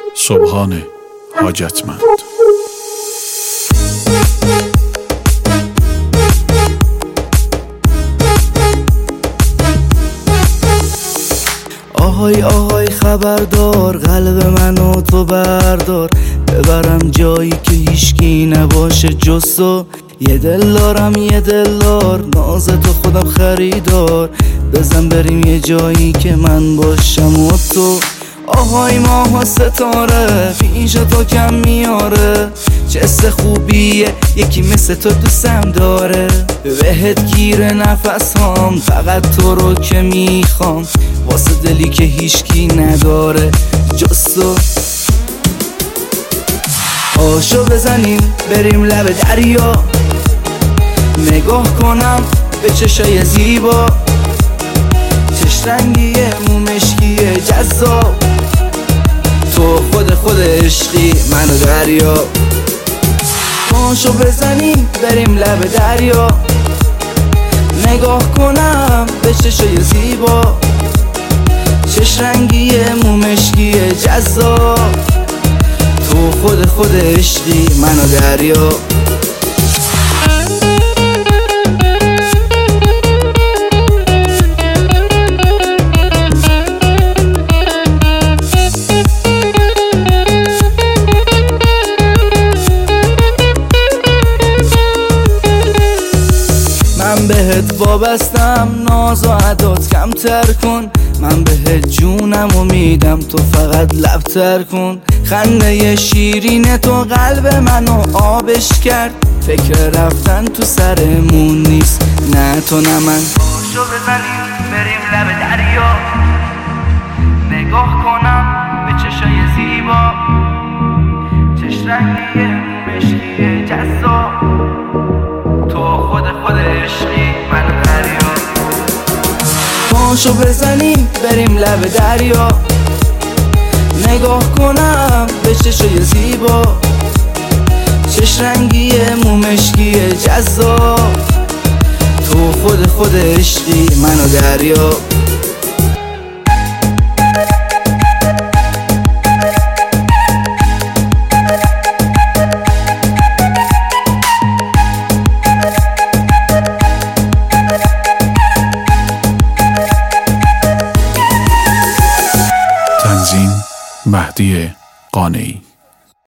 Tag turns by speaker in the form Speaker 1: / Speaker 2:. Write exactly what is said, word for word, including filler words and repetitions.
Speaker 1: سبحان حاجتمند.
Speaker 2: آهای آهای خبردار، قلب منو تو بردار، ببرم جایی که هیچکی نباشه جز تو. یه دل دارم یه دل دار، ناز تو خودم خریدار، بزن بریم یه جایی که من باشم و تو. آهای ماه و ستاره، پیش تو کم میاره، چه حس خوبیه یکی مثل تو دوستم داره. بهت گیره نفس هام، فقط تو رو که میخوام، واسه دلی که هیچکی نداره جز تو. پاشو بزنیم بریم لب دریا، نگاه کنم به چشای زیبا، چش رنگیه مو مشکیه جذاب، تو خود خود عشقی منو دریا. پاشو بزنیم بریم لب دریا، نگاه کنم به چشای زیبا، چش رنگیه مو مشکیه جذاب، تو خود خود عشقی منو دریا. من بهت وابستم، ناز و عدات کمتر کن، من بهت جونم و میدم، تو فقط لبتر کن. خنده شیرین تو قلب منو آبش کرد، فکر رفتن تو سرمون نیست نه تو نه من. پاشو بزنیم بریم لب دریا، نگاه کنم به چشای زیبا، چش رنگیه مو مشکیه جذاب، تو خود خود عشقی منو دریا. پاشو بزنیم بریم لب دریا، نگاه کنم به چشای زیبا، چش رنگیه مو مشکیه جذاب، تو خود خود عشقی منو دریا.
Speaker 1: تنظیم مهدی قانعی.